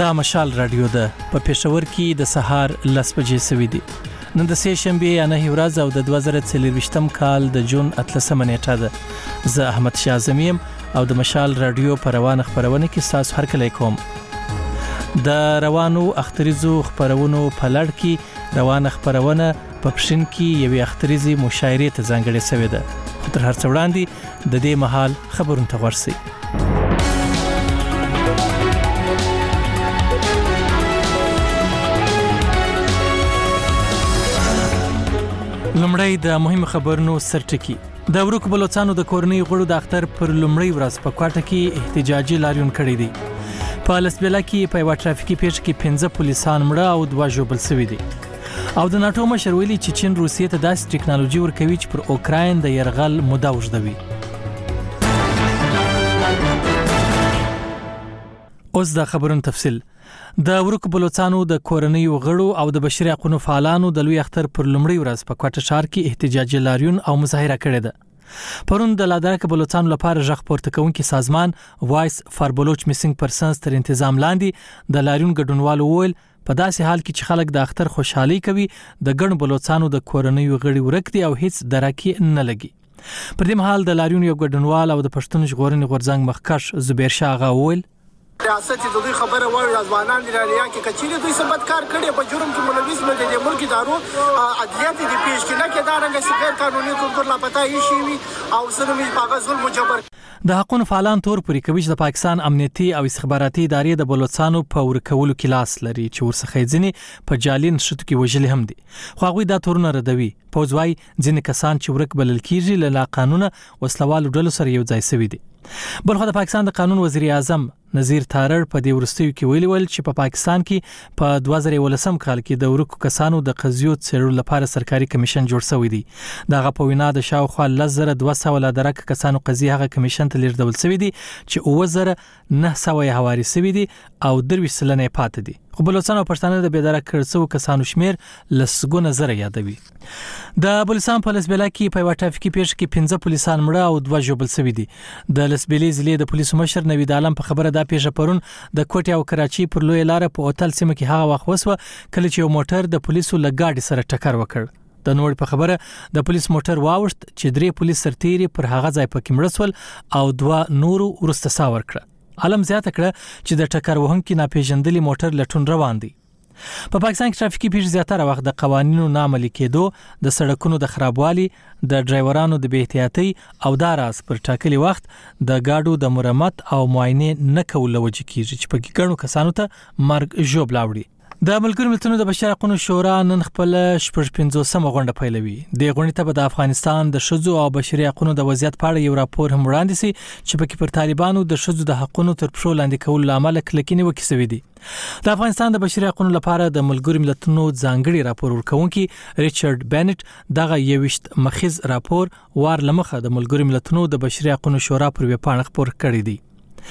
دا مشال رادیو ده په پېښور کې د سهار 10 بجې سوي دي. نن د سه شنبه نه ورځ او د 2023م کال د جون 13 نیټه ده. زه احمد شاه زمیم او د مشال رادیو په روانه خبرونه کې تاسو هرکلی کوم. د روانو اختریزو خبرونو په لړ کې روانه خبرونه په پښین کې یوې اختریزي مشاعرې ته ځانګړې شوې ده. خو تر هر څه وړاندې د دې مهال خبرونه ته ورسئ. لمړی د مهمو خبرونو سرټکی. د ورکو بلوچستانو د کورنۍ غړو د اختر پر لمړی ورځ په کوټه کې احتجاجي لاریون کړی دی. په لسبیلا کې په یو ټرافیکي پیښه کې 15 پولیسان مړه او 2 ژوبل شوي دي. او د ناتو مشر ویلي چې چین روسیې ته داسې ټکنالوژي ورکوي چې پر اوکراین د يرغل موده وژدوي. اوس د خبرونو تفصیل. د ورکو بلوچستانو د کورنۍ غړو او د بشري حقوقو فعالانو د لوی اختر پر لمړی ورځ په کوټه ښار کې احتجاجي لاریون او مظاهره کړې ده. پرون د لادرک بلوچستان لپاره ژغ پورته کوونکي سازمان وایس فار بلوچ میسنګ پرسنز تر تنظیم لاندې د لاریون ګډونوالو ویل په داسې حال کې چې خلک د اختر خوشحالي کوي د ګڼ بلوچستانو د کورنۍ غړي ورک دي او هیڅ درکې نه لګي. پر دې مهال د لاریون یو ګډونوال او د پښتون ژغورنې غورځنګ مخکښ زبیر شاه غا ویل ریاست د دوی خبره وایي ځوانان د رالیا کې کچېره دوی سبت کار کړي په جرم کې ملوث نه دي. د ملک ادارو عدلیات دي پیش کې نه کې دا رنګ غیر قانوني تور لا پتا یې شي او سره می پاغه ظلم جبر. د حقوقو فعالان تور پوری کوي چې د پاکستان امنیتي او استخباراتي ادارې د بلوچستانو په ورکولو کې لاس لري چې ورڅخه ځینې په جالین شتو کې وجلې هم دي. خو هغه دا تورونه ردوي. پوزوي ځینې کسان چې ورک بلل کیږي له قانونه وسلوالو ډلو سره یو ځای شوي دي. بلخو د پاکستان د قانون وزیر اعظم نذیر تارړ په دې ورستیو کې ویلي چې په پاکستان کې په 2018 کال کې د ورکو کسانو د قضیو څېړلو لپاره سرکاري کمیشن جوړ شوی دی. دغه په وینا د شاوخوا 10200 لادرک کسانو قضیه هغه کمیشن ته لیږدول شوی دی چې 2900 حواله شوی دي او 23 سلنه پاتې دي. خو بلوچستان او پښتانه د بېداره کړسو کسانو شمیر لسګونه زره یادوي. د بلوچستان په لسبیلا کې په ټرافیکي پیښه کې 15 پولیسان مړه او 2 ژوبل شوي دي. د لسبیلې ضلع د پولیسو مشر نوید عالم په خبره دا پیښه پرون د کوټي او کراچي پر لوی لار په اوتل سیمه کې هغه وخت وسوه کله چې یو موټر د پولیسو لګاډي سره ټکر وکړ. د نوړ په خبره د پولیس موټر واوښت چې 3 پولیس سرتیري پر هغه ځای پکې مړ شول او 2 نورو ورسته ساور کړ. علم زیاته کړه چې د ټکر وهونکي ناپېژندلي موټر لټون روان دي. په پاکستان کې ټرافیکي پیښې زیاتره وخت د قوانینو ناعملي کېدو، د سړکونو د خرابوالي، د ډرایورانو د بې احتیاطۍ او دا راز پر ټاکلي وخت د گاډو د مرمت او معاینې نه کول وجه کیږي چې په ګڼو کسانو ته مرګ ژوبل راوړي. د ملګرو ملتونو د بشري حقوقو شورا نن خپل 55مه غونډه پیلوي. د غونډې ته د افغانستان د شذو او بشري حقوقو د وضعیت په اړه یو راپور هم وړاندې شي چې پکې پر طالبانو د شذو د حقوقو تر پښو لاندې کول لامل کلکینی وکړي دي. د افغانستان د بشري حقوقو لپاره د ملګرو ملتونو ځانګړي راپور ورکونکي ریچارډ بینټ دغه 21 مخیز راپور وار لمخه د ملګرو ملتونو د بشري حقوقو شورا پر ویبپاڼه خپور کړی دی.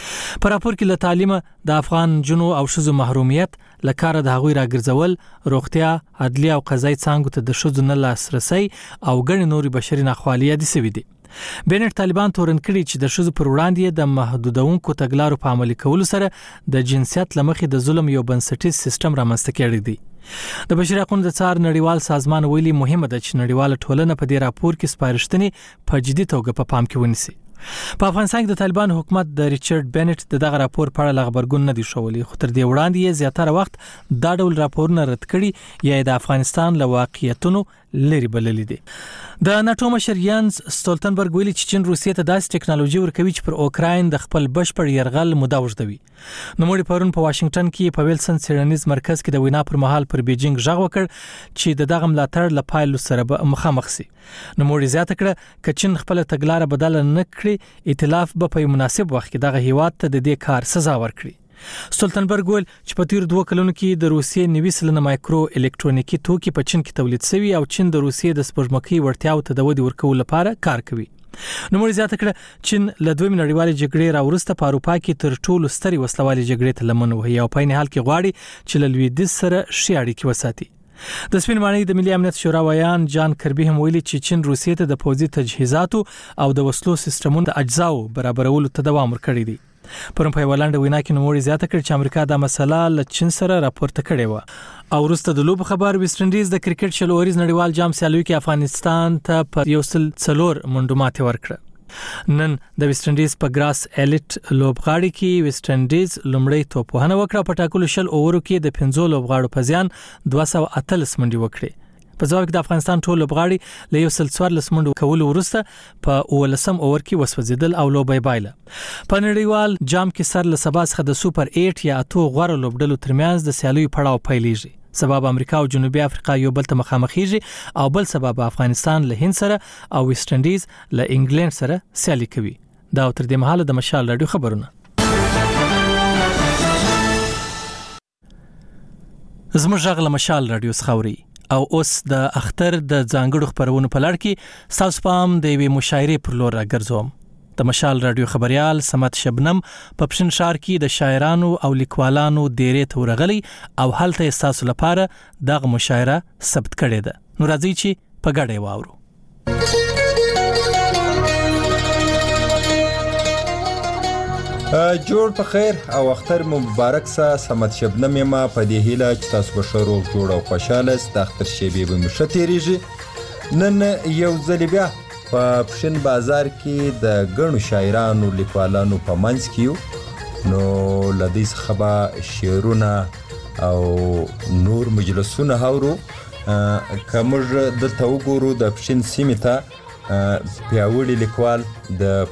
په راپور کې له تعلیم د افغان جنو او شذو محرومیت، لکاره د هغوی راګرځول، روغتیا، عدلیه او قضایي څانګو ته د شذو نه لاسرسي او ګڼ نوري بشري ناخوالې یادې شوي دي. بینټ طالبان تورن کړي چې د شذو پر وړاندې د محدودونکو تګلارو په عملي کولو سره د جنسیت لمخې د ظلم یو بنسټیز سیستم رامنځته کړی دی. د بشري حقوقو د څار نړیوال سازمان ویلي مهمه ده چې نړیواله ټولنه په دې راپور کې سپارښتنې په جدي توګه په پام کې ونیسي. په افغانستان کې د طالبان حکومت د ریچارډ بینټ دغه راپور په اړه خبرګون نه دی شولی، خو تر دې وړاندې یې زیاتره وخت دا ډول راپورونه رد کړي یا د افغانستان له واقعیتونو لري بللی دي. د ناتو مشر یانز ستولتنبرګ ویلي چې چین روسیې ته داسې ټکنالوژي ورکوي چې پر اوکراین د خپل بشپړ يرغل موده وژدوي. نوموړي پرون په واشنگټن کې په ویلسن څېړنیز مرکز کې د وینا پر مهال پر بیجینګ ژغ وکړ چې د دغه ملاتړ له پایلو سره مخامخ شي. نوموړي زیاته کړه چې چین خپل تګلارې بدل نه کړي، ائتلاف به په مناسب وخت کې دغه هیواد ته د دې کار سزا ورکړي. ستولتنبرګ ویل چې په تیر 2 کلونو کې د روسیې 90 سلنه مایکرو الکترونیکي توکي په چین کې تولید شوي او چین د روسیې د سپوږمکۍ وړتیاو ته د ودې ورکولو لپاره کار کوي. نوموړي زیاته کړه چین له دویم نړیوالې جګړې راوروسته په اروپا کې تر ټولو سترې وسلوالې جګړې ته لمن وهي او په عین حال کې غواړي چې له لویدیځ سره ښې اړیکې وساتي. د سپین ماڼۍ د ملي امنیت شورا ویان جان کربي هم ویلي چې چین روسیې ته د پوځي تجهیزاتو او د وسلو سیستمونو د اجزاو برابرولو ته دوام ورکړی دی. پرون په ولانډ وینا کې نوموړي زیاته کړ چې امریکا دا مسله له چین سره راپورته کړې و او وروسته د لوب خبر ویسټ انډیز د کرکټ شل اوریز نړیوال جام سیالیو کې افغانستان ته په 104 منډو ماتې ورکړه. نن د ویسټ انډیز په ګراس الیټ لوبغاړي کې ویسټ انډیز لومړی توپوهنه وکړه په ټاکلو شل اوورو کې د 15 لوبغاړو په زیان 218 منډې وکړې. په ځواب کې د افغانستان ټول لوبغاړي له 114 منډو کولو وروسته په 19 اوور کې وسوځیدل او لوبي بایله. په نړیوال جام کې سر له سبا څخه د سوپر 8 یا اتو غوړ لوبډلو ترمنځ د سیالیو پړاو پیلېږي. سبب امریکا او جنوبي افریقا یو بل ته مخامخېږي او بل سبب افغانستان له هند سره او ویسټ انډیز له انګلند سره سیالي کوي. دا تر دې مهاله د مشال رادیو خبرونه. زموږ غږ مشال رادیو خوري او اوس د اختر د ځانګړو خبرونو په لړ کې تاسو پام د وی مشاعرې پر لور راګرځوم. د مشال رادیو خبريال سمت شبنم په پښین شهر کې د شاعرانو او لیکوالانو ډېرې تورغلي او هلته تاسو لپاره دغه مشاعره ثبت کړې ده. نو راځي چې په ګډه واورو. جوړ په خیر او اختر مبارک سه. سمت شبنم ما په دې هیله چې تاسو به ښه روغ جوړ او خوشاله است. د اختر شیبې به مو ښه تېرېږي. نن یو ځل بیا په پښین بازار کې د ګڼو شاعرانو لیکوالانو په منځ کې یو. نو له دې څخه به شعرونه او نور مجلسونه اورو. که موږ دلته وګورو د پښین سیمې ته پیاوړي لیکوال د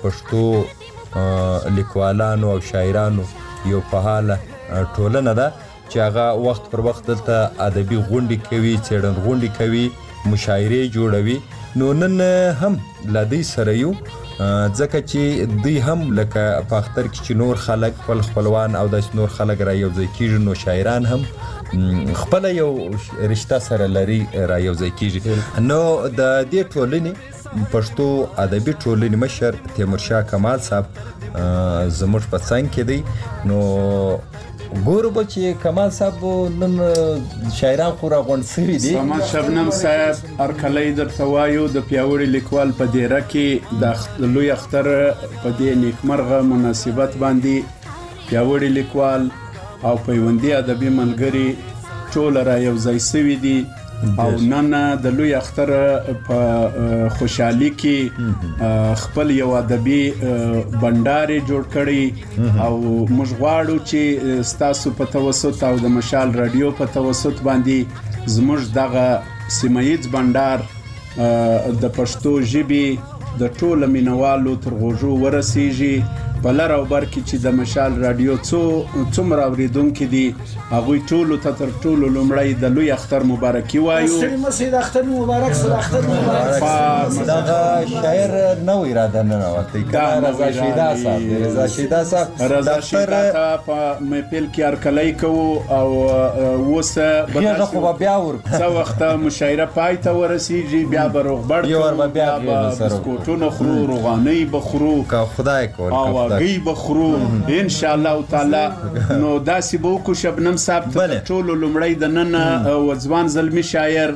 پښتو لیکوالانو او شاعرانو یو فعاله ټولنه ده چې هغه وخت پر وخت دلته ادبي غونډې کوي، څېړن غونډې کوي، مشاعرې جوړوي. نو نن هم لدی سره یو ځکه چې دوی هم لکه په اختر کې چې نور خلک خپلوان او د نور خلک را یو ځای کیږي، نو شاعران هم خپل یو رشتہ سره لري را یو ځای کیږي. نو د دې ټولنې پښتو ادبي ټولنې مشر تیمورشاه کمال صاحب زموږ په څنګ کې دی. نو ګورو به چې کمال صاحب نن شاعران خو راغونډ شوي دي. سمت شبنم صاحب هرکلی درته وایو د پیاوړي لیکوال په دیره کې د لوی اختر په دې نیکمرغه مناسبت باندې پیاوړي لیکوال او پیوندي ادبي ملګري ټول را یو ځای شوي دي او نن د لوی اختر په خوشحالي کې خپل یو ادبي بندار جوړ کړی او موږ غواړو چې ستاسو په توسط او د مشال رادیو په توسط باندې زموږ دغه سیمایي بندار د پښتو ژبې د ټولو مینوالو تر غوږو ورسیږي. په لر او بر کې چې د مشال رادیو څومره اوریدونکي دي هغوی ټولو ته تر ټولو لومړی د لوی اختر مبارکي وایو. ستړي د اختر مبارک سره اختر مبارک. دغه شاعر نوې راده ننوتی کنه رضا شیدا صاحب. رضا شیدا ته په محفل کې هرکلی کوو او اوسه بیا خو بیا ورکو څه وخته مشاعره پای ته ورسیږي بیا به روغبړ کوو، بیا به بسکوټونه خورو، روغانۍ به خورو که خدای کول غي بخرو ان شاء الله تعالی. نو داسې به وکړو شبنم صاحب ته ټولو لومړی د نن وځوان زلمي شاعر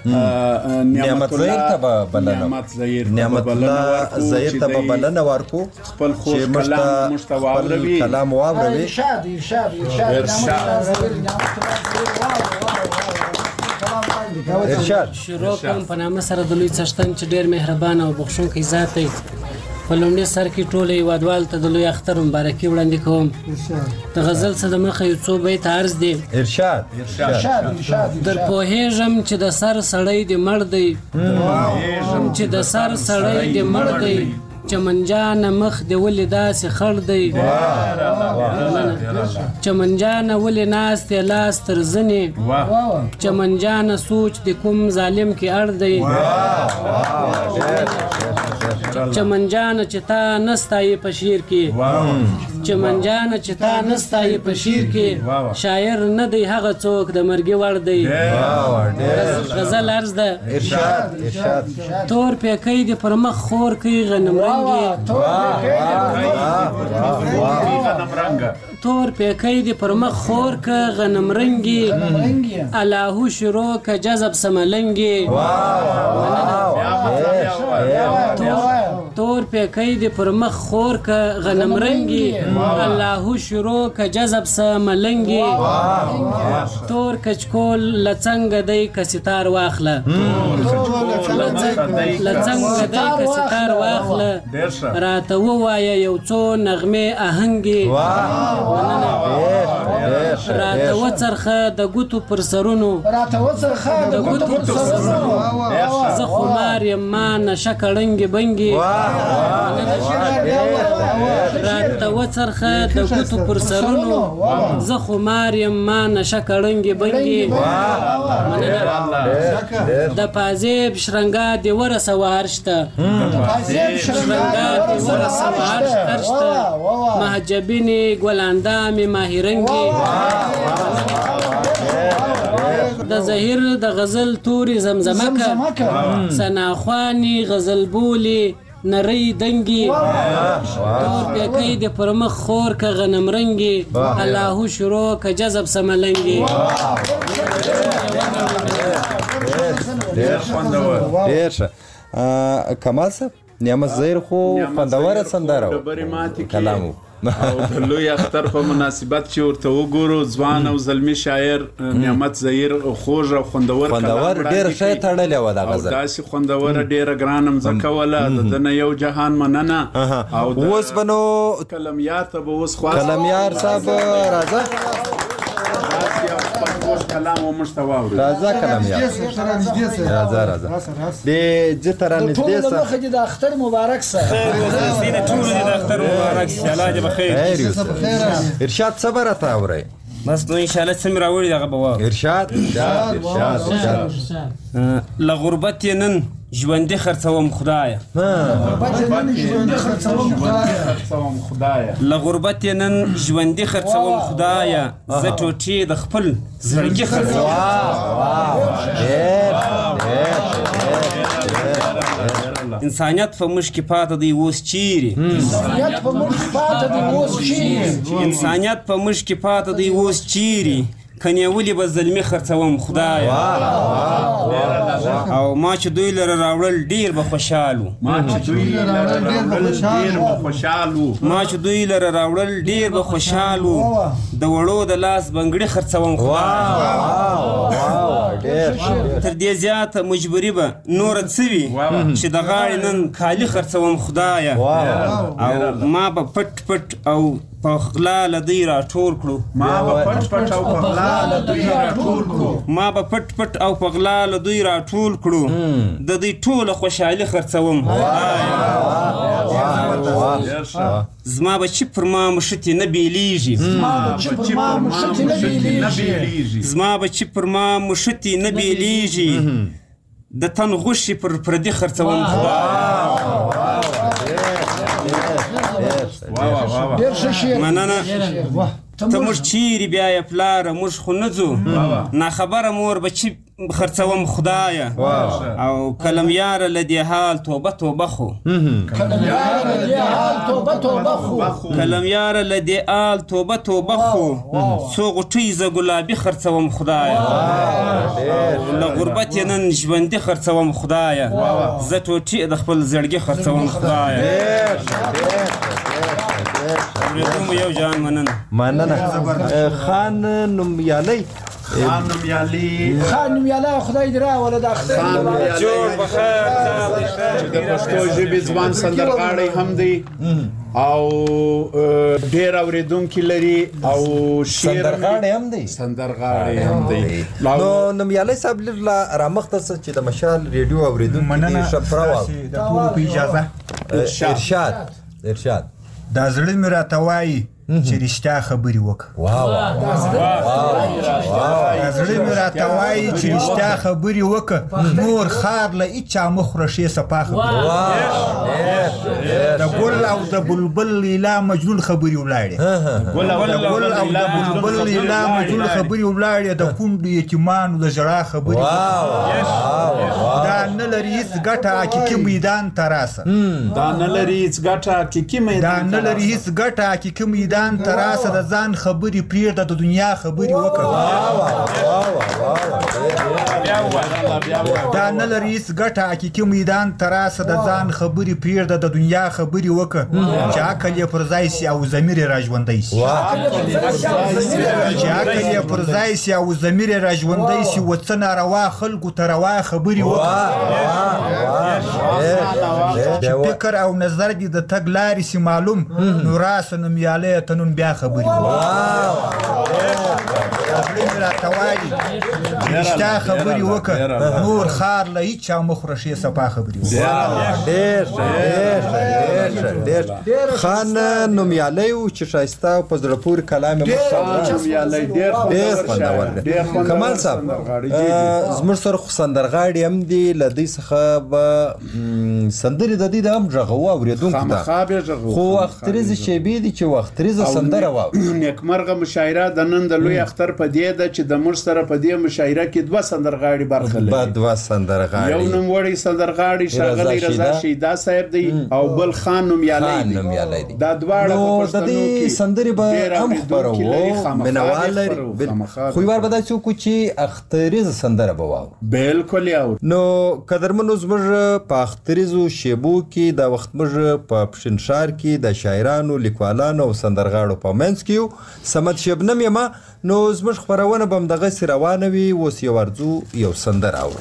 نعمت زهیر ته به بلنه ورکو خپل خوش کلام واوروي. ارشاد شروع کوم په نامه سره د لوی څښتن چې ډېر مهربان او بخښونکی ذات دی. په لومړي سر کې ټول هیوادوال ته د لوی اختر مبارکي وړاندې کوم. د غزل څخه د مخه یو څو بیت عرض دی. ارشاد در پوهېږم چې د سر سړی دې مړ دی، چې د سر سړی دې مړ دی، چمنجان مخ دې ولې داسې خړ دی، چمنجان ولې ناست دې لاس تر زنې، چمنجان سوچ دې کوم ظالم کې اړ دی، چمنجان چې تا نستایې په شعر کې، چمنجان چې تا نستایې په شعر کې، شاعر نه دی هغه څوک د مرګي وړ دی. غزل عرض ده. تور پیکی دې پر مخ خور کوي غنم رنګي، تور پیکی دې پر مخ خور که غنم رنګي، الهو شروع که جذب سملنګي. تور پیکی دی پر مخ خور که غنم رنگی اللهو شروع که جذب سا ملنگی تور کچکول لڅنګ دی که ستار واخله لڅنګ دی که ستار واخله راته ووایه یو څو نغمې آهنګي راته وڅرخه د ګوتو پر سرونو زه خمار یم ما نشه کړنګې بنګې راته وڅرخه د ګوتو پر سرونو زه خمار یم ما نشه کړنګې بنګې د پازیب شرنګا دی ورسوه هرشته شرنګا دی ورسوه هرشته محجبینې ګلاندامې ماهرنګې د زهیر د غزل توري زمزمکه سناخوانی غزل بولی نری دنگی تور پیکی دی پر مخ خور که غنم رنگی اللهو شروع که جذب سملنگی ډیر ښه کمال صاحب نعمت زهیر خو خوندوره سندره کلام او د لوی اختر په مناسبت چې ورته وګورو ځوان او زلمی شاعر نعمت زهیر خوږ او خوندور ډېره ښه یې تړلې وه دا غزل داسې خوندوره ډېره ګرانه مځکه وله د ده نه یو جهان مننه او اوس به نو کلمیار ته به اوس کلمیار صاحب راځه کلام و موږ ته واورئ راځه کلمیار راځه دې ځه ته رانږدې شه مخه دې د اختر مبارک سه ټولو دې د اختر مبارک سه الله دې بخیر ارشاد څه به راته اورئ بس نو انشاءالله څه مې راوړي دغه به واورو ارشاد له غربت یې نن ژوندي خرڅوم خدایه له غربت یې نن ژوندي خرڅوم خدایه زه ټوټې د خپل زړګي خرڅوم انسانیت په موږ کې پاته دی اوس چیرې انسانیت په موږ کې پاته دی اوس چیرې که نیولې به زلمي خرڅوم خدایه او ما چې دوی لره راوړل ډېر به خوشحال وو ما چې دوی لره راوړل ډېر به خوشحال وو د وړو د لاس بنګړي خرڅوم خدایه تر دې زیاته مجبوري به نوره څه وي چې د غاړې نن کالي خرڅوم خدایه او ما به پټ پټ او په غلا له دوی راټول کړو ما به پټ پټ او په غلا له دوی راټول کړو د دوی ټوله خوشحالي خرڅوم زما به چې پر ما مشتې نه بیلیږي زما به چې پر ما مشتې نه بیلیږي د تن غوښې پر پردي خرڅوم مننه ته موږ چیرې بیا یې پلاره موږ خو نه ځو ناخبره مور به چې خرڅوم خدایه او کلمیاره له دې حال توبه توبه خو کلمیاره له دې حال توبه توبه خو څو غوټۍ زه ګلابي خرڅوم خدایه له غربت یې نن ژوندي خرڅوم خدایه زه ټوټې د خپل زړګي خرڅوم خدایه اورېدو یو جان مننه خان نومیالی خدای دې راوله د اختر جوړ بخیر د پښتو ژبې ځوان سندرغاړی هم دی او ډېر اورېدونکي لري او سندرغاړی هم دی نو نومیالی صاحب لږ لا رامخته شه چې د مشال ریډیو اورېدونکي دي ښه پراوه د ټولو په اجازه ارشاد دا زړه مې راته وایي چې رښتیا خبرې وکړه دا زړه مې راته وایي چې رښتیا خبرې وکړه نور خار له هېچا مه خوره ښې صفا خبرې د ګل او د بلبل لیلا مجنون خبرې ولاړې د کونډو یتیمانو د ژړا خبرې دا نه لري هېڅ ګټه حقیقي میدان ته راسه میدان ته راسه د ځان خبرې پرېږده د دنیا خبرې وکړه دا نه لري هېڅ ګټه حقیقي میدان ته راسه د ځان خبرې پرېږده د دنیا خبرې وکړه چې عقل یې پر ځای سي او ضمیر یې راژوندی سي چې عقل یې پر ځای سي او ضمیر یې راژوندی سي و څه ناروا خلکو ته روا خبرې وکړه چې فکر او نظر دې د تګ لارې سي معلوم نو راسه نومیالی ته نن بیا خبرې راته وایي رښتیا خبرې وکړه نور خار له هېچا مه خوره ښې صفا خبرې ډېر خان نومیالی و چې ښایسته او په زړه پورې کلام یې ډېر خوندور دی کمال صاحب زموږ سره خو سندرغاړي هم دي له دوی څخه به سندرې د دوی د هم غږوو اورېدونکو ته خو اختریزې شیبې دي چې اختریزه سندره واوري نیکمرغه مشاعره د نن د لوی اختر په دې ده چې د موږ سره په دې مشاعره کې دوه سندرغاړي برخه لري دوه سندرغاړي یو نوموړی سندرغاړي ښاغلی رضا شیدا صاحب دی او بل خان نومیالی دی دا دواړه په پښتنو کې سندرې به هم خپروو مینهوال لري خو یوار به داسې وکړو چې اختریزه سندره به واورو بالکل یاورو نو قدرمنو زموږ په اختریزو شیبو کې دا وخت موږ په پښتونشار کې د شاعرانو لیکوالانو او سندرغاړو په منځ کې یو صمد شبنم یم نو زموږ خپرونه به همدغسې روانه وي اوس یو ارزو یو سندره اورو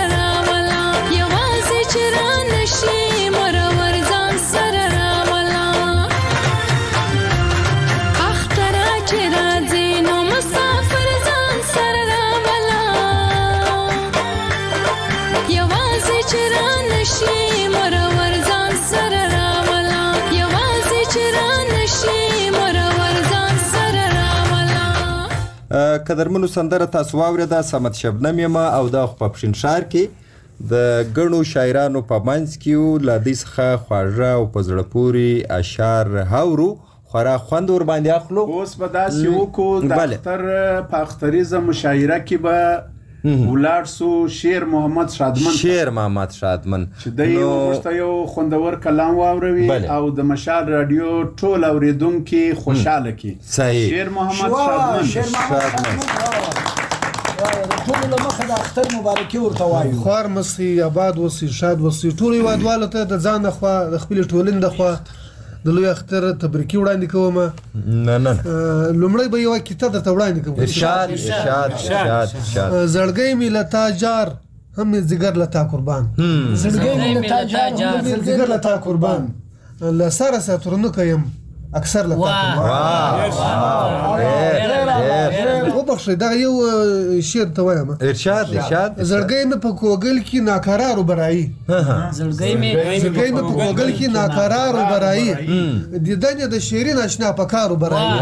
یوازې چې را نشي مرور ځان سره راولا قدرمنو سندره تاسو واورېده صمد شبنم یم او دا خو په پښین ښار کې د ګڼو شاعرانو په منځ کې یو له دوی څخه خواږه او په زړه پورې اشعار هاورو خورا خوند ورباندې اخلو. اوس به داسې وکړو د اختر په اختریزه مشاعره کې به ولاړ سو شیر محمد شادمن چې دی موږ ته یو خوندور کلام واوروي او د مشال رادیو ټول اوریدونکي خوشحاله کړي. صحیح. شیر محمد شادمن ټول له مخه د اختر مبارکي ورته وایو. خوار مسي آباد وسی شاد وسی ټول هیوادوالو ته د ځان خوا د خپل ټولنې د خوا د لوی اختر تبریکي وړاندې کوم. نه لومړی به یو کتاب درته وړاندې کوم. ارشاد زړګی می لتا جار هم زګر لتا قربان. زړګی می لتا جار هم زګر لتا قربان. لسره ساتورنو کوم اکثر لتا او بخښه دا یو شعر ته وایم. ارشاد زړګی می په کوګل کې ناقرار برایي. زړګی می په کوګل کې ناقرار برایي. دیدن د شیرین آشنا په کارو برایي.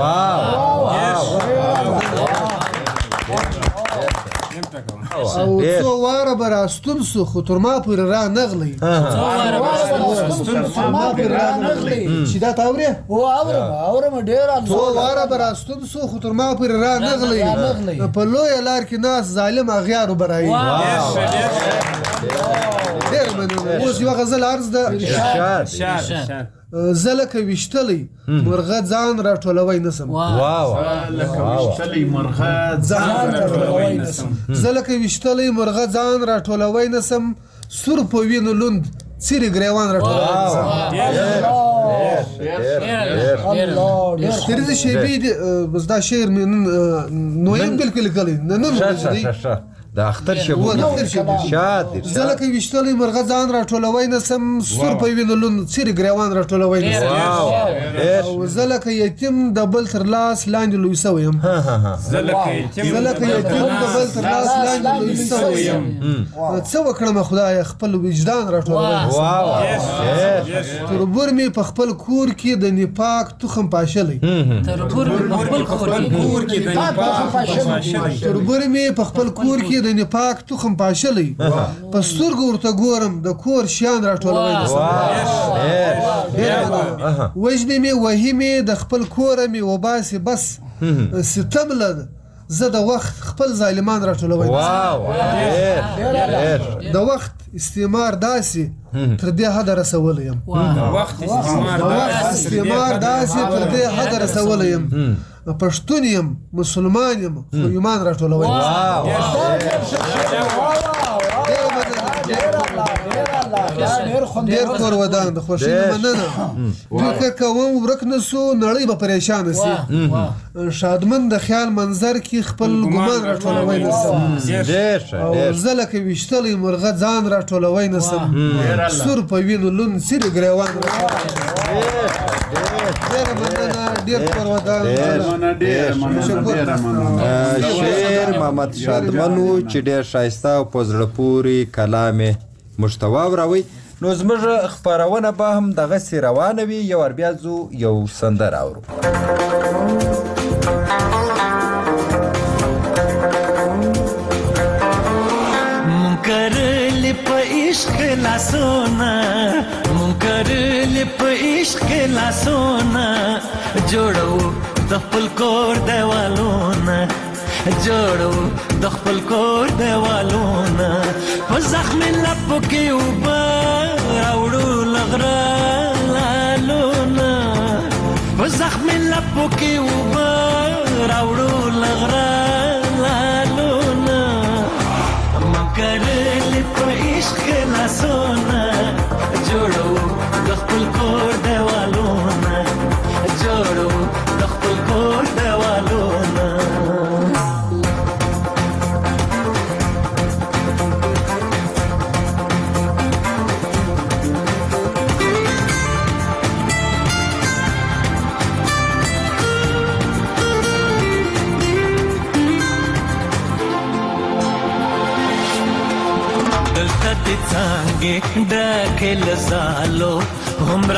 او څو واره به راستون سو خو تر ما پورې را نغلی. چې دا ته اورې؟ اورم ډېر. څو واره به راستون سو خو تر ما پورې را نغلی. په لویه لار کې ناس ظالم اغیارو برایي. ډېر مننه. اوس یوه غزل عرض ده. زه لکه ویشتلی مرغه ځان راټولوی نسم. زه لکه ویشتلی مرغه ځان راټولوی نسم. سور په وینو لوند څیرې ګریوان راټولوی نسم. تریزه شیبې دی بس دا شعر مې نویم بلکل کلی نن د اختر شبو شاد. زه لکه ویشتلی مرغه ځان راټولوی نسم. سور په وینو لوند څیرې ګریوان راټولوی نسم. او زه لکه یتیم د بل تر لاس لاندې لوی سوی یم. زه لکه یتیم د بل تر لاس لاندې لوی سوی یم. څه وکړم خدای خپل وجدان راټولوی نسم. تربور مې په خپل کور کې د نفاق تخم پاشلی. تربور مې په خپل کور کې د نفاق تخم پاشلی. په سترګو ورته ګورم د کور شیان راټولوی نسم. وژنې مې وهي مې د خپل کوره مې وباسي بس ستم له زه د وخت خپل ظالمان راټولوی نسم. د وخت استعمار داسې تر دې حد رسولی یم. پښتون یم مسلمان یم خو ایمان راټولوی ډېر کور ودان د خوښۍ مننه. دوی که کوم ورک نسو نړۍ به پریشانه سي. شادمن د خیال منظر کې خپل ګمان راټولوی نسم. او زه لکه ویشتلی مرغه ځان راټولوی نسم. سور په وینو لوند څیرې ګریوان شیر محمد شادمنو چې ډېر ښایسته او په زړه پورې کلام یې موږ ته واوروئ. نو زموږ خپرونه به هم دغسې روانه وي. یو ور بیا ځو یو سندره اورو. کرلی په عشق لاسونه کرلی په عشق لاسونه جوړو د خپل کور دیوالونه جوړو د خپل کور دیوالونه په زخم لپو کې اوبه راوړو لغره لالونه په زخم لپو کې اوبه راوړو لغره لالونه کرلی په عشق لاسونه جوړو د خپل کور دیوالونه جوړو د خپل کور دیوالونه. څنګه ډکه لزالو همرا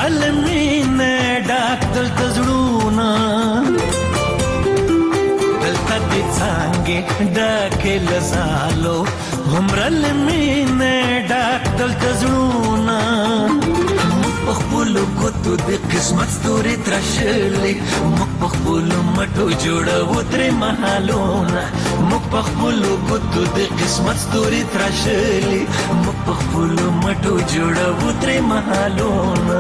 لمینه ډاک دل تزړونه دلته څانګې ډکې له زالو هومره له مینې ډک دلته زړونه موږ په خپلو ګوتو د قسمت ستوري تراشلې موږ په خپلو مټو جوړوو ترې مهالونه موږ په خپلو ګوتو د قسمت ستوري تراشلې موږ په خپلو مټو جوړوو ترې مهالونه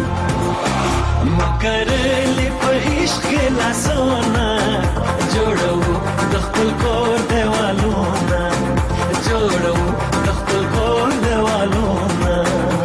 مکرلی په عشق کې لاسونه جوړوو د خپل کور دیوالونه جوړوو د خپل کور دیوالونه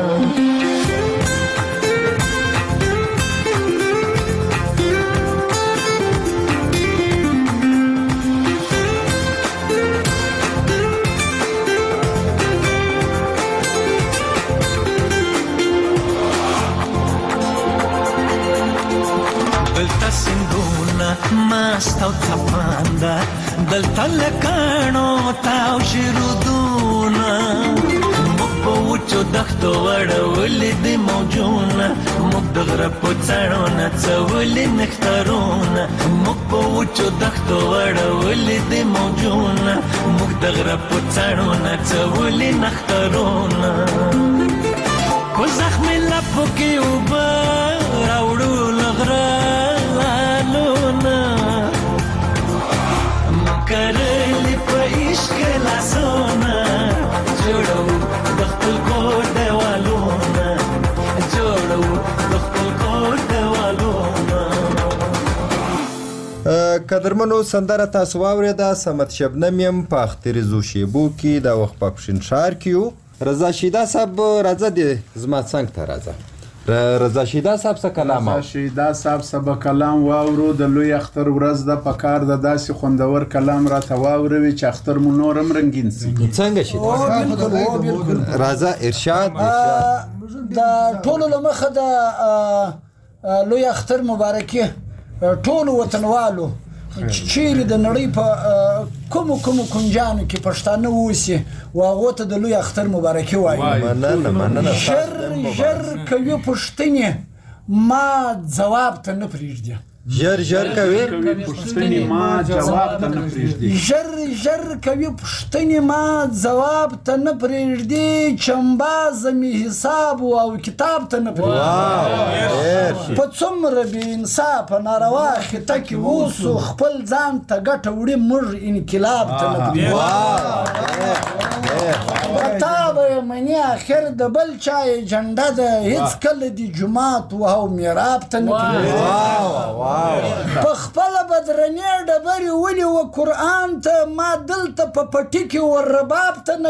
دلته سندونه مست او څپانده دلته لکاڼو تاو شرودونه موږ په وچو دښتو وړولي دي موجونه موږ د غره په څڼو نڅولي نښترونه موږ په وچو دښتو وړولي دي موجونه موږ د غره په څڼو نڅولي نښترونه کو زخمې لپو کې اوبه راوړو له غره کرلی په عشق لاسونه جوړو د خپل کور دیوالونه جوړو د خپل کور دیوالونه قدرمنو سندره تاسو واورېده صمد شبنم یم په اختریزو شیبو کې د وخت په پښینشار کې یو رضا شیدا صاحب راځه دې زما څنګ ته راځه رضا شیدا صاحب څه کلام رضا شیدا صاحب څه کلام واورو د لوی اختر ورځ د پکار د داسې خوندور کلام راته واوروي چې اختر مو نورم رنګین سي څنګه شیدا راځه ارشاد د ټولو له مخه د لوی اختر مبارکي ټولو وطنوالو چیرې د نړۍ په کومو کنجانو کې پښتانه اوسي و هغو ته د لوی اختر مبارکي وایي ژر کوي پوښتنې ما ځواب ته نه پرېږدي ژر کوي پوښتنې ما جواب ته نه پرېږدي ژر کوي پوښتنې ما ځواب ته نه پرېږدي چمبازه مې حساب او کتاب ته نه پرېږدي په څومره بې انصافه ناروا خطه کې اوسو خپل ځان ته ګټه وړي موږ انقلاب ته نه پرېږدي تا به یې منې اخر د بل چا جنډه ده هېڅ کله دې جومات او میراب ته نه پرېږدي په خپله بدرنې ډبرې ولې و قرآن ته ما دلته په پټي کې و رباب ته نه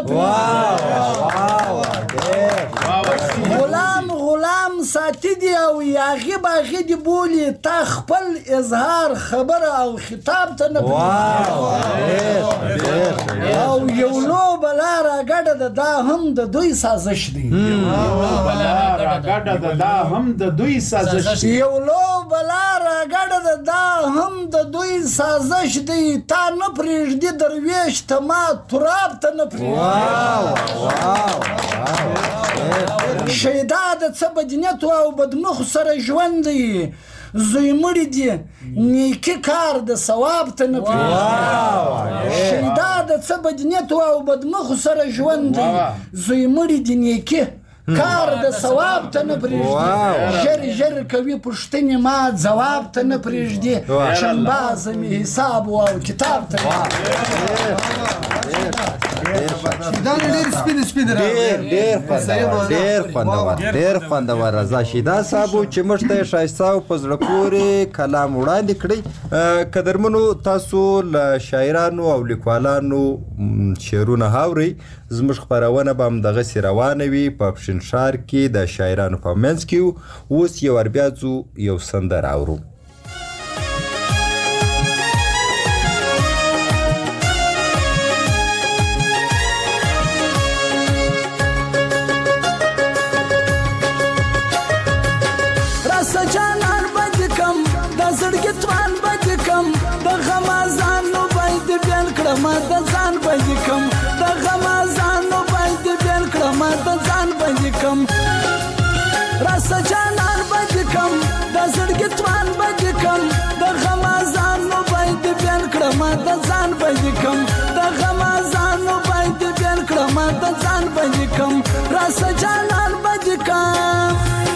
پرېږدي غلام ساتي دي او یاغي باغي دي بولي تا خپل اظهار خبره او خطاب ته نه پرېږدي او یو لو بلا راګډه ده دا هم د دوی سازش دی یو لو بلا راګډه ده دا هم د دوی سازش دی تا نه پرېږدي درویش ته ما تراب ته نه پرېږدي شیدا د څه بدنیتو او بدمخو سره ژوند دی زوی مړي دي نیکي کار د ثواب ته نه پرېږدي شیدا د څه بدنیتو او بدمخو سره ژوند دی زوی مړي دي نیکي کار د ثواب ته نه پرېږدي ژر کوي پوښتنې ما ځواب ته نه پرېږدي چمبازه مې حساب او کتاب ته ډېر خوندور رضا شیدا صاحب چې موږ ته یې ښایسته او په زړه پورې کلام وړاندې کړی قدرمنو تاسو له شاعرانو او لیکوالانو شعرونه اورئ زموږ خپرونه به همدغسې روانه وي په پښینشار کې د شاعرانو په منځ کې اوس یو ور بیا ځو یو سندره اورو راسه جانان باندې کم د زړګي توان باندې کم د غمازان نو باندې بیان کړم د ځان راسه جانان بدي کم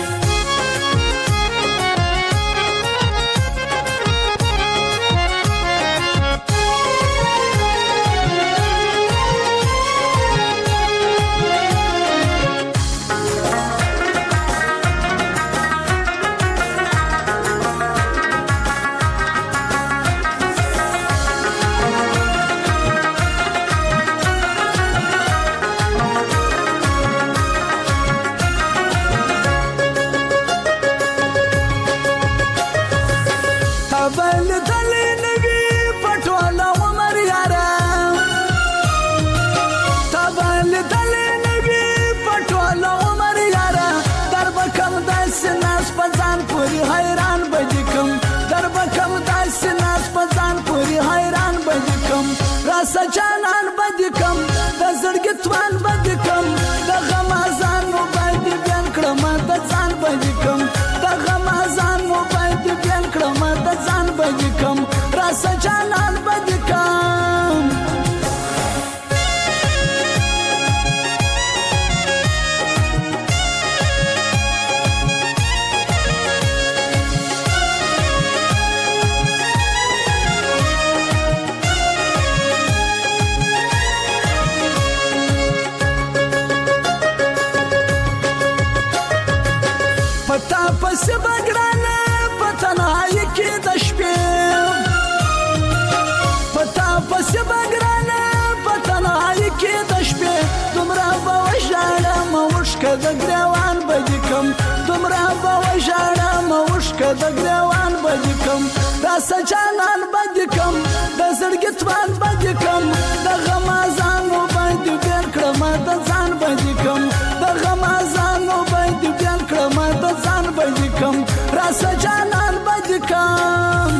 راسه جانان بدي کم د زړګي توان بدي کم د غمازان مو باندې بیان کړم د ځان بدي کم د غمازان مو باندې بیان کړم د ځان بدي کم راسه جانان بدي کم پتا پس بګرانه پتنای کې د شپې پتا پس بګرانه پتنای کې د شپې دومره به وژاړه موشکه د ګریوان بدي کم دومره به وژاړه موشکه د ګریوان بدي کم راسه جانان بدي کم د زړګي توان بدي کم د غمازان مو باندې بیان کړم د ځان بدي کم د غمازان مو باندې بیان کړم د ځان بدي کم راسه جانان بدي کم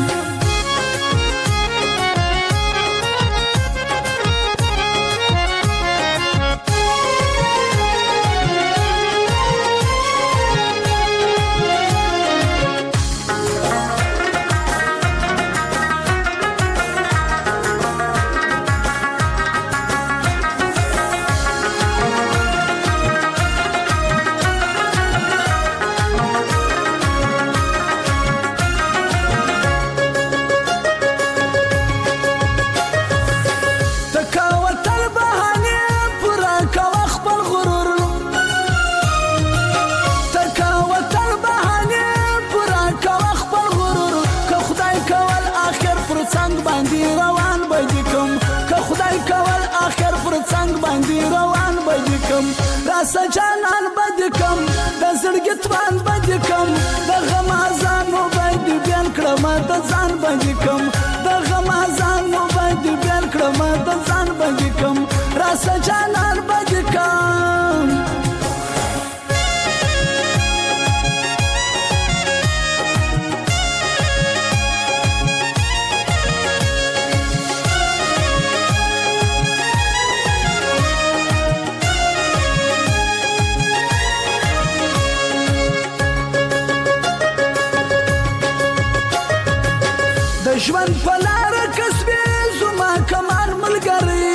راسه جانان بدي کم د زړګي توان بدي کم د غمازان مو باندې بیان کړم د ځان بدي کم د غمازان مو باندې بیان کړم د ځان بدي کم راسه جانان بدي کم ژوند په لاره کسبې زما کمال ملګری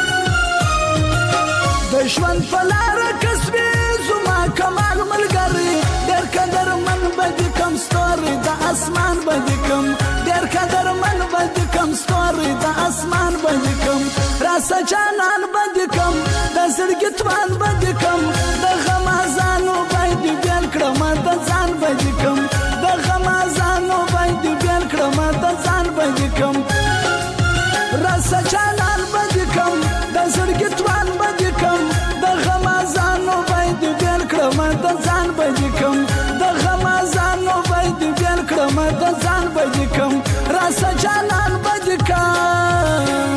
د ژوند په لاره کسبې زما کمال ملګری ډېر قدرمن بدي کم ستوري د اسمان بدي کم ډېر قدرمن بدي کم ستوري د اسمان بدي کم راسه جانان بدي کم د زړګي توان بدي کم د غمازانو باندې بیان کړم د ځان بدي کم د غمازانو باندې بیان کړم د ځان بدي کم راسه جانان بدي کم د زړګي توان بدي کم د غمازانو باندې بیان کړم د ځان بدي کم د غمازانو باندې بیان کړم د ځان بدي کم راسه جانان بدي کم.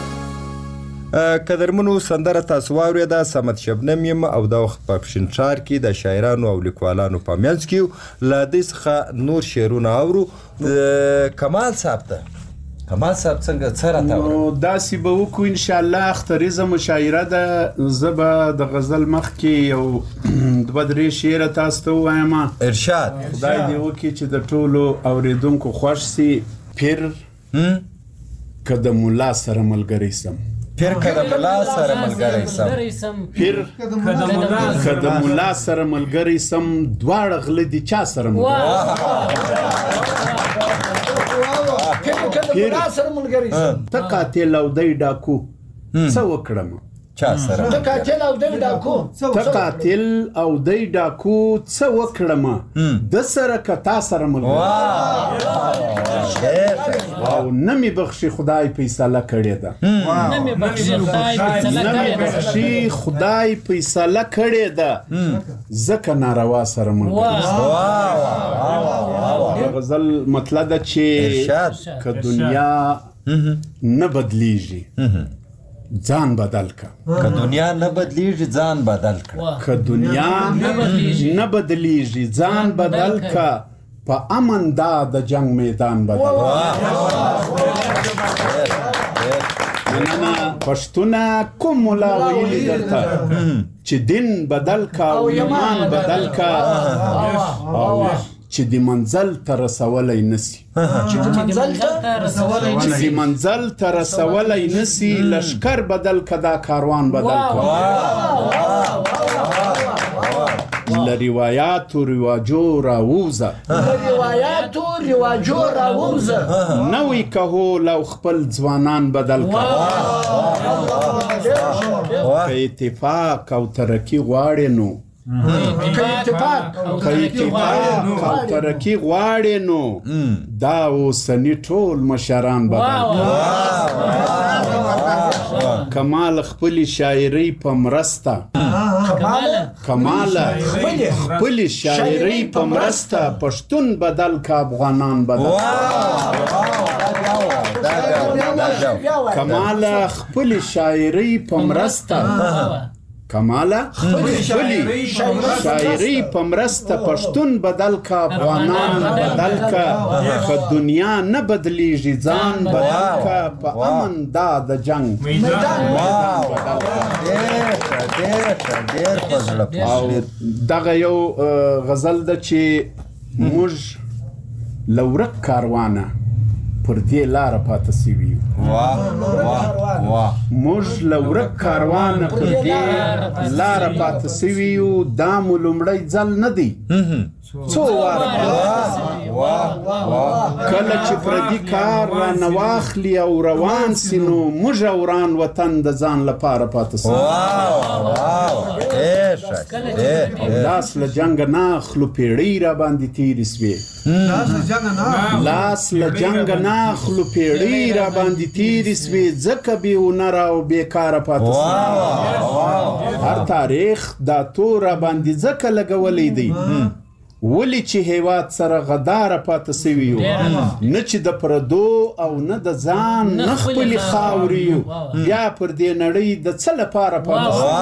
قدرمنو سندره تاسو واورېده صمد شبنم یم او دا وخت په پشنچار کې د شاعرانو او لیکوالانو په منځ کې له دې څخه نور شعرونه اورو. کمال صاحب ته کمال صاحب څنګه څه راته نو داسې به وکړو انشاءالله اختریزه مشاعره ده. زه به د غزل مخکې یو دوه درې شعره تاسو ته ووایم. ارشاد. خدای دې وکړي چې د ټولو اورېدونکو خوښ سي. پیر که د ملا سره ملګری سم پیر که د ملا سره ملګری سم پیر که د ملا سره ملګری سم دواړه غله دي چا سره ملګری پیر ته قاتل او دی ډاکو څه وکړم چا سره ته قاتل او دی ډاکو څه وکړم د سره که تا سره ملګری او نه مې بخشي خدای فیصله کړې ده خدای فیصله کړې ده ځکه ناروا سره ملګری غزل مطلب ده چې که دنیا نه بدلیږي ځان بدل کا که دنیا نه بدلیږي ځان بدل کړه که دنیا نه بدلیږي ځان بدل کا په امن دا د جنگ میدان بدل مننه پښتونه کوم ملا ویلي درته چې دین بدل کا او ایمان بدل کا چې د منزل ته رسولی نسی لشکر بدل که دا کاروان بدل که لروایاتو رواجو راووزه نوی کهو لو خپل ځوانان بدل که که اتفاق او ترقی غواړې نو که اتفاق او ترقی غواړې نو دا اوسني ټول مشران بدل کمال خپل شاعرۍ په مرسته خپل شاعرۍ په مرسته پښتون بدل که افغانان بدل کمال خپل شاعرۍ په مرسته شاعرۍ په مرسته پښتون بدل که افغانان بدل که که دنیا نه بدلیږي ځان بدل که په امن دا د جنگ او دغه یو غزل ده چې موږ له ورک کاروانه پر دې لاره پاته سوي یو موږ له ورک کاروانه پر دې لاره پاته سوي یو دا مو لومړی ځل نه دی څو واره کله چې پردي کار رانه واخلي او روان سي نو موږ وران وطن د ځان لپاره پاته سوي لاس له جنګه نه اخلو پیړۍ را باندې تېرې سوې لاس له جنګه نه اخلو پیړۍ را باندې تېرې سوې ځکه بې هنره او بېکاره پاته سوي هر تاریخ دا تور را باندې ځکه لګولی دی ولی چې هیواد سره غداره پاته سوي یو نه چې د پردو او نه د ځان نه خپلې خاورې یو بیا پر دې نړۍ د څه لپاره پاته سوي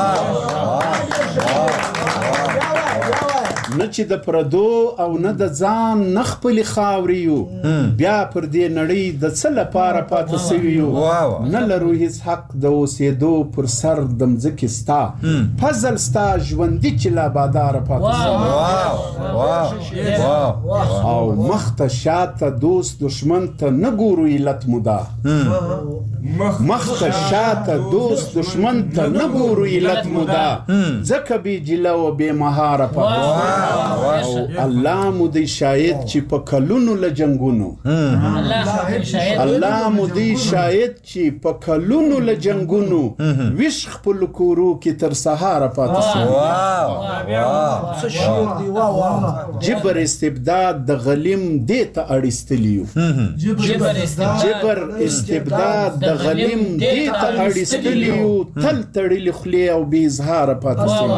نه چې د پردو او نه د ځان نه خپلې خاورې یو بیا پر دې نړۍ د څه لپاره پاته سوي یو نه لرو هیڅ حق د اوسېدو پر سر د مځکې ستا فضل ستا ژوندي چې لا باداره پاته سوي او مخته شاته دوست دشمن ته نه ګورو علت مودا مخته شاته دوست دشمن ته نه ګورو علت مودا ځکه بې جله و بې مهاره پاته او الله مو دی شاید چې په کلونو له جنګونو الله مو دی شاید چې په کلونو له جنګونو ویش خپل کورو کې تر سهاره پاته سوي جبر استبداد د غلیم دې ته اړیستلی یو جبر استبداد د غلیم دې ته اړیستلی یو تل تړلې خولې او بې اظهاره پاته سوي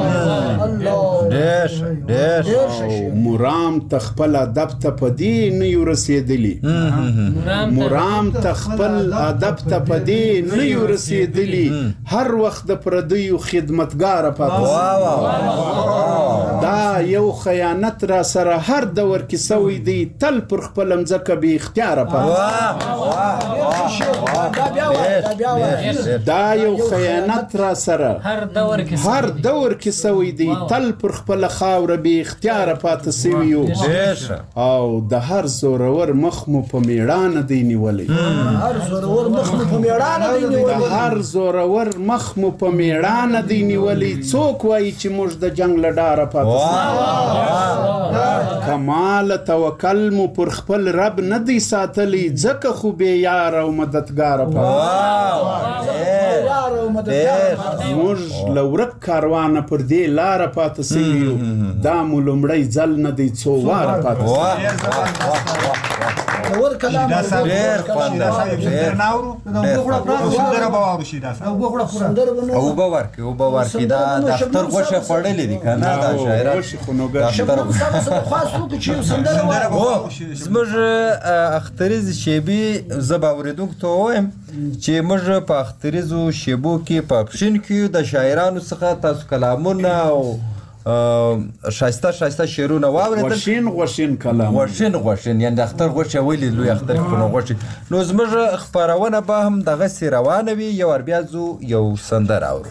مرام ته خپل ادب ته په دې نه یو رسېدلي مرام ته خپل ادب ته په دې نه یو رسېدلي هر وخت د پردیو خدمتګاره پاته سوي دا یو خیانت را سره هر دور کې سوی دی تل پر خپل مځکه بې اختیاره پاتې دا یو خیانت را سره هر دور کې سوی دی تل پر خپل خاوره بې اختیاره پاتې سوی یو او د هر زورور مخ مو په میړانه دی نیولی د هر زورور مخ مو په میړانه دی نیولی څوک وایي چې موږ د جنگ له ډاره پاتې کمال توکل مو پر خپل رب نه دی ساتلی ځکه خو بې یاره او مددګاره موږ له ورک کاروانه پر دې لاره پاتې سوي یو دا مو لومړی ځل نه دی څو واره پاتې اوبه ورکې دا د اختر غوښه خوړلې دي که نه دا شاعران زموږ اختریز شیبې زه به اورېدونکو ته ووایم چې موږ په اختریزو شیبو کې په پښین کې د شاعرانو څخه تاسو کلامونه او شایسته شعرونه واورېدل غوښین کلام غوښین یعنې د اختر غوښه ولې لوی اختر کې خو نو غوښې نو زموږ خپرونه به هم دغسې روانه وي یو ور بیا ځو یو سندره اورو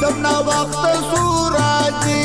شبنم نوخته سوراتي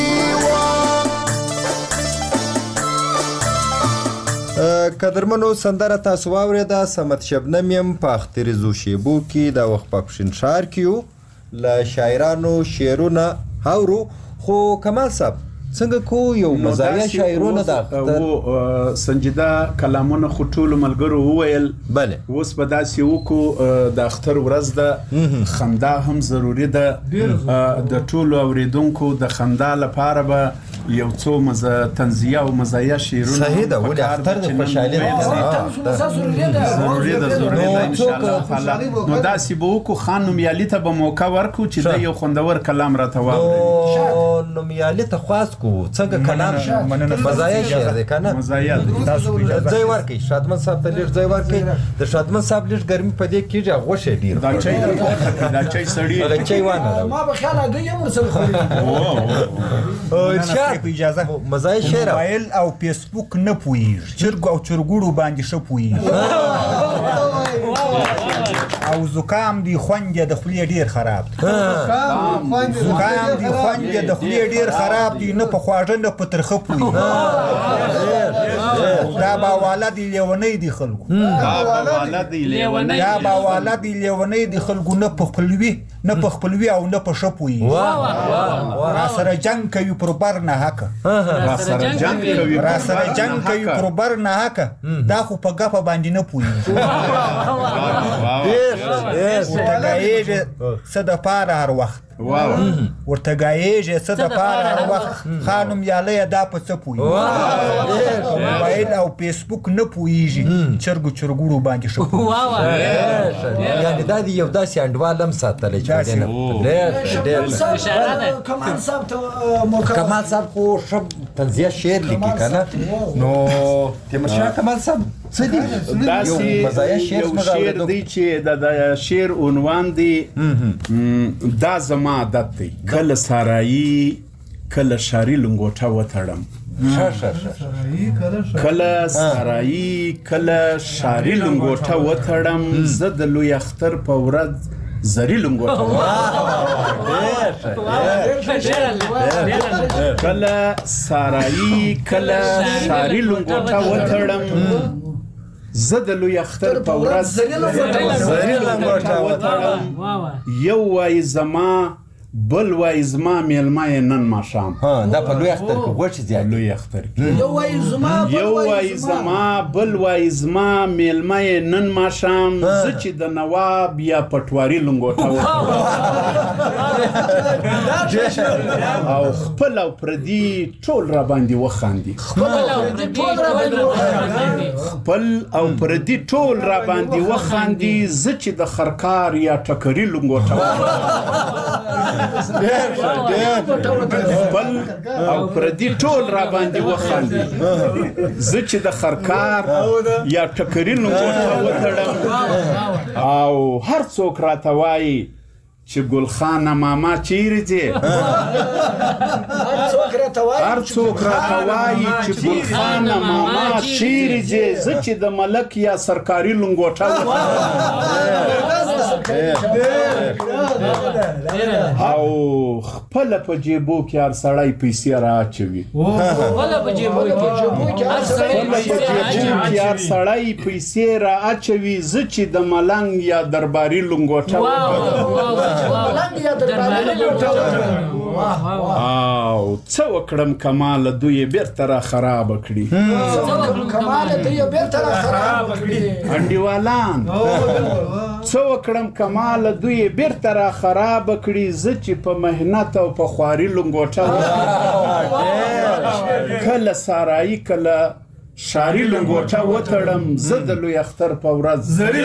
قدرمنو سندره تاسو واورېده صمد شبنم یم په اختریزو شیبو کې د وخت په پشنشار کې یو له شاعرانو شعرونه اورو خو کمال صاحب څنګه کو یو مزایا شاعرونه د سنجیده کلامونه خو ټولو ملګرو وویل بله اوس به داسې وکړو د اختر ورځ ده خندا هم ضروري ده د ټولو اورېدونکو د خندا لپاره به یو څو تنزیه او مزایا شعرونه صحیح ده ولې اختر د خوشحالۍ ضروري ده ان شاء الله تعالی نو داسې به وکړو خان نومیالي ته به موقع ورکړو چې د یو خوندور کلام راته واوري نومیالي ته خواست کو څنګه کلام مزایا شعر دی کنه مزایا ځای ورکړي شادمن صاحب ته لږ ځای ورکړي د شادمن صاحب لږ ګرمي په دې کېږي غوښه ډېر دا چای سړی دا چای وانه ما به خیال اگه یه مرسل خوریم ارشاد په اجازه مزایا شعر موبایل او فیسبوک نه پوهیږي چرګ او چرګوړو باندې ښه پوهیږي او زکام دی خوند د خولې ډیر خراب دی زکام دی خوند د خولې ډیر خراب دی نه په خواږه نه په ترخه پوهیږي دا باواله دی لیونی دی خلکو دا باواله دی لیونی دی خلکو نه په خپلوي او نه په ښه پوهیږي را سره جنګ کوي پر بر نه حقه را سره جنګ کوي پر بر نه حقه دا خو په ګپه باندې نه پوهیږي ورته ګایېږي څه دپاره هر وخت ورته ګایېږي څه دپاره هر وخت خانم یالیه دا په څه پوهیږي موبایل او فیسبوک نه پوهیږي چرګو چرګوړو باندې ښه پوهیږي یعنې دا د یو داسې انډوال هم ساتلی چې کمال صاحب خو ښه تنزیه شعر لیکي که نه نو تیمورشاه کمال صاحب څه دي داسې یو شعر دی چې د شعر عنوان دی دا زما عادت دی کله سارایي کله شاري لنګوټه وتړم کله سارایي کله شاري لنګوټه وتړم زه د لوی اختر په ورځ زری لنګوټه کله سارایي کله شاري لنګوټه وتړم زه د لوی اختر په ورځ زری لنګوټه وتړم یو وای زما بل وای زما میلمه نن ماښام دا په لوی اختر کې غوښې زیات لوی اختر کې یو وای زما بل وای زما میلمه نن ماښام زه چې د نواب یا پټواري لنګوټه او خپل او پردي ټول را باندې وخاندي خپل او پردي ټول را باندې وخاندي زه چې د خرکار یا ټکري لنګوټه خپل او پردي ټول را باندې وخاندي زه چې د خرکار یا ټکري لنګوټه وتړم او هر څوک راته وایي چې ګلخانه ماما چیرې ځې هر څوک راته وایي چې ګلخانه ماما چیرې ځې زه چې د ملک یا سرکاري لنګوټه او خپله په جیبو کې هر سړی پیسې را اچوي خپله په جیبو کې هر سړی پیسې را اچوي زه چې د ملنګ یا درباري لنګوټه او څه وکړم کماله دوی بیرته را خرابه کړي انډیوالان څه وکړم کماله دوی بیرته را خرابه کړي زه چې په محنت او په خواري لنګوټه کله سارایي کله شاري لنګوټه وتړم زه د لوی اختر په ورځ زری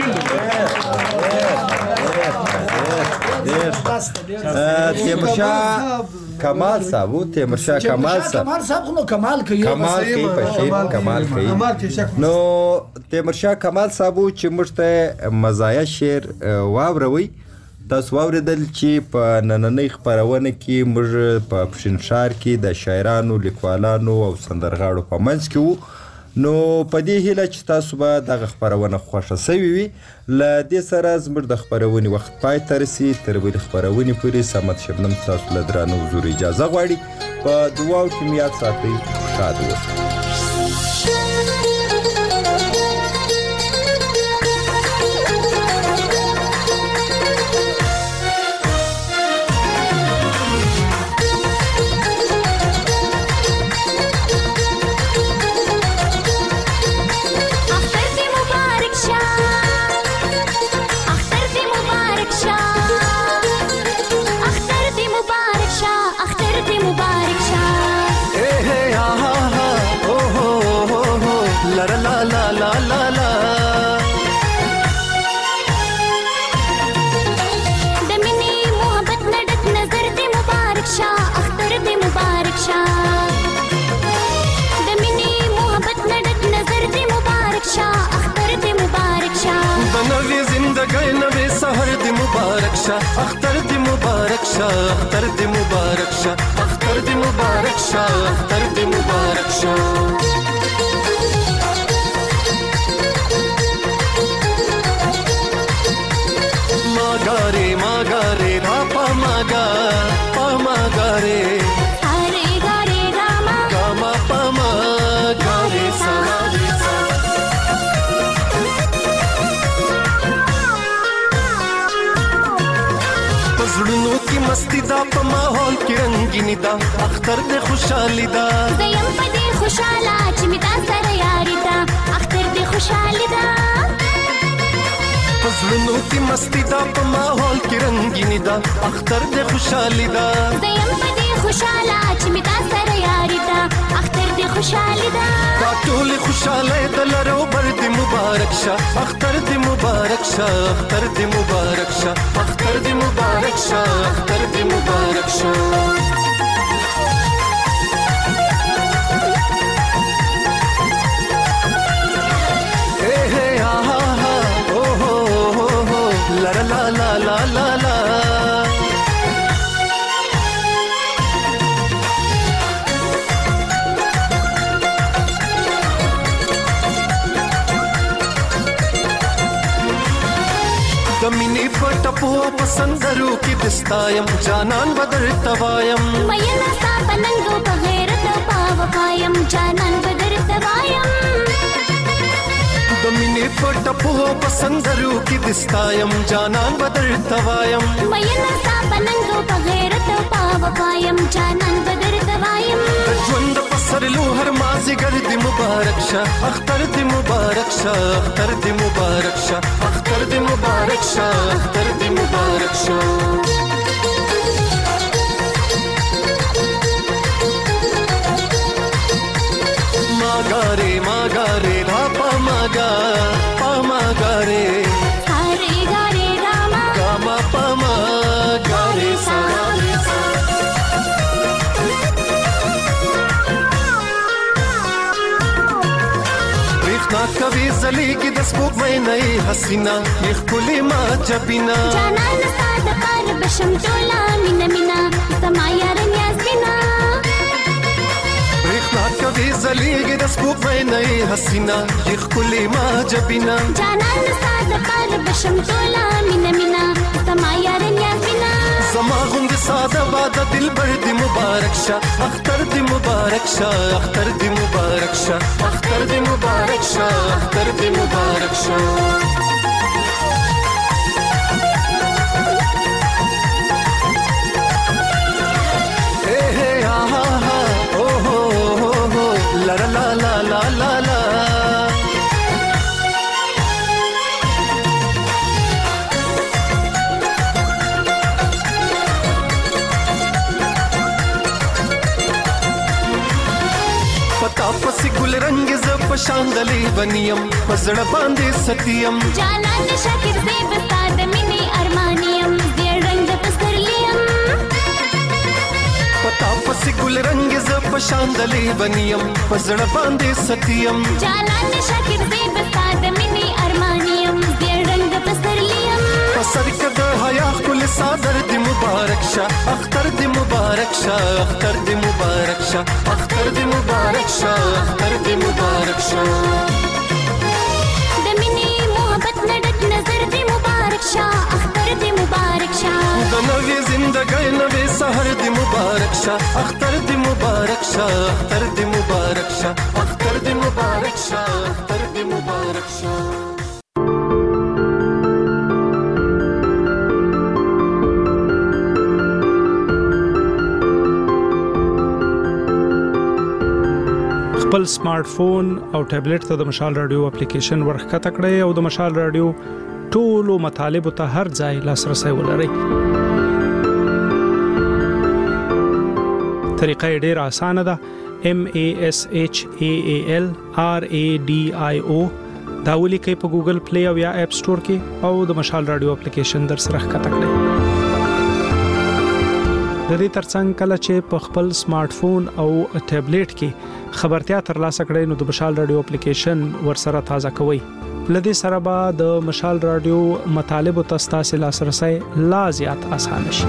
تیمورشاه کمال صاحب په شعر کمال کوي نو تیمورشاه کمال صاحب چې موږ ته مزایا شعر واوروي تاسو واورېدل چې په نننۍ خپرونه کې موږ په پشنشار کې د شاعرانو لیکوالانو او سندرغاړو په منځ کې وو نو په دې هیله چې تاسو به دغه خپرونه خوښه سوي وي. له دې سره زموږ د خپرونې وخت پای ته رسي. تر بلې خپرونې پورې صمد شبنم تاسو له درانه حضور اجازه غواړي. په دعاو کې مو یاد ساتئ. ښاد اوسئ. اختر دی مبارک شا اختر دی مبارک شا اختر دی مبارک شا اختر دی مبارک شا ماگارے ماگارے راپا ماگا پا ماگارے ارے گارے راما گاما پا ماگارے سوارے سا زړونو کې مستی دا په ماحول کې رنگینی دا اختر دې خوشحالي دا زیم په دې خوشاله چې می تا سره یاري دا اختر دې خوشحالي دا زړونو کې مستی دا په ماحول کې رنگینی دا اختر دې خوشحالي دا زیم په دې خوشاله چې می تا سره یاري دا اختر دې خوشحالي دا ټول خوشاله دلرو بر دې مبارک شه اختر دې مبارک شه اختر دې مبارک شه اختر دې مبارک شه اختر دې مبارک شه اے ہے آہا ہا او ہو لا لا لا لا لا لا دمینی پټپو پسندرو کې دستایم جانان بدر توایم مېنا تا پننګو په غیرت پاو قایم جانان بدر توایم دمینی پټپو پسندرو کې دستایم جانان بدر توایم مېنا تا پننګو په غیرت پاو قایم جانان بدر توایم ژوند پسر لو هر مازیګر دی مبارک شه اختر دی مبارک شه اختر دی مبارک شه اختر دی مبارک شه اختر دی مبارک شه ماگارے ماگارے راپا ماگا پا ماگارے ارے گارے راما گاما پا ماگارے سوارے سا ریخنا کوي زلیگی د سپوږمۍ نه حسینا یخ کلی ما جبینا جانان ساده پار بشم ټولا مینا مینا سما یار نیازینا ریخنا کوي زلیگی د سپوږمۍ نه حسینا یخ کلی ما جبینا جانان ساده پار بشم ټولا مینا مینا سما یار نیازینا زما غوند ساده واده دل بر دی مبارک شه اختر دی مبارک شه اختر دی مبارک شه اختر دی مبارک شه اختر دی مبارک شه اے ہے آہا ہا او ہو لا لا لا لا لا لا پسی ګل رنگ ز پشاندلی بنیم پزړه باندې ستیم جانان شاکر دې بستاد مینه ارمانیم دې رنگ پسرلیم پتا پسی ګل رنگ ز پشاندلی بنیم پزړه باندې ستیم جانان شاکر دې بستاد مینه ارمانیم دې رنگ پسرلیم پسر کده حیا کل صادر دی مبارک شه اختر دی مبارک مبارک شه اختر دې مبارک شه اختر دې مبارک شه اختر دې مبارک شه د مینې محبت نه ډک نظر دې مبارک شه اختر دې مبارک شه د نوې زندګۍ نوې سحر دې مبارک شه اختر دې مبارک شه اختر دې مبارک شه اختر دې مبارک شه اختر دې مبارک شه خپل سمارټ فون او ټابلیټ ته د مشال رادیو اپلیکیشن ورښکته کړئ او د مشال رادیو ټولو مطالبو ته هر ځای لاسرسي ولرئ. طریقه ډېره اسانه ده. MASHAALRADIO دا ولیکئ په ګوګل پلی او یا اپ سٹور کې او د مشال رادیو اپلیکیشن در سره ښکته کړئ. د دې ترڅنګ کله چې په خپل سمارټ فون او ټابلیټ کې خبرتیا ترلاسه کړئ نو د مشال رادیو اپلیکیشن ورسره تازه کوئ. لدې سره به د مشال رادیو مطالبو ته ستاسو لاسرسي لا زیات اسانه شي.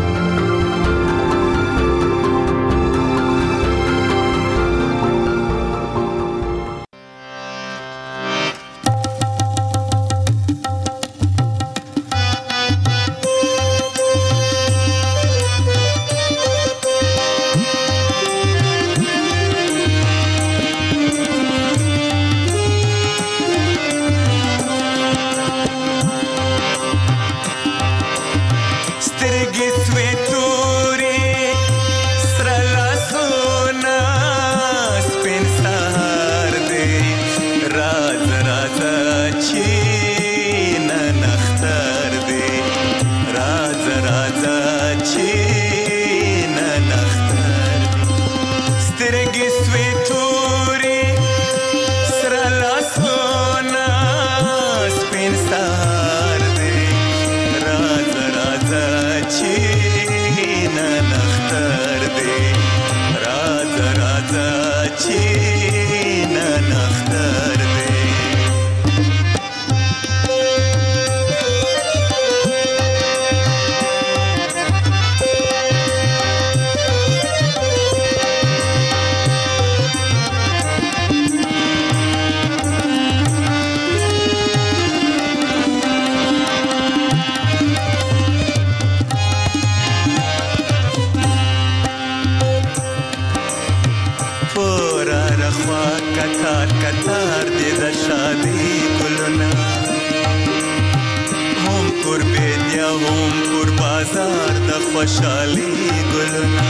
خوشحالی گلنا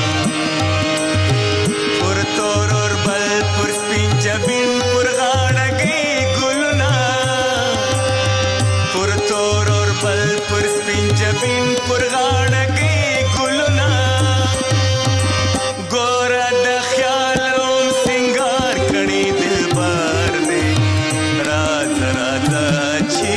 پر تور اور بل پر سپین جبین پر غاڑگی گلنا پر تور اور بل پر سپین جبین پر غاڑگی گلنا گورا د خیالوں سنگار کڑی دل بار دے راز راز چی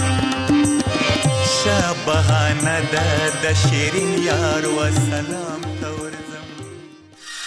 بهانه د شیرین یار و سلام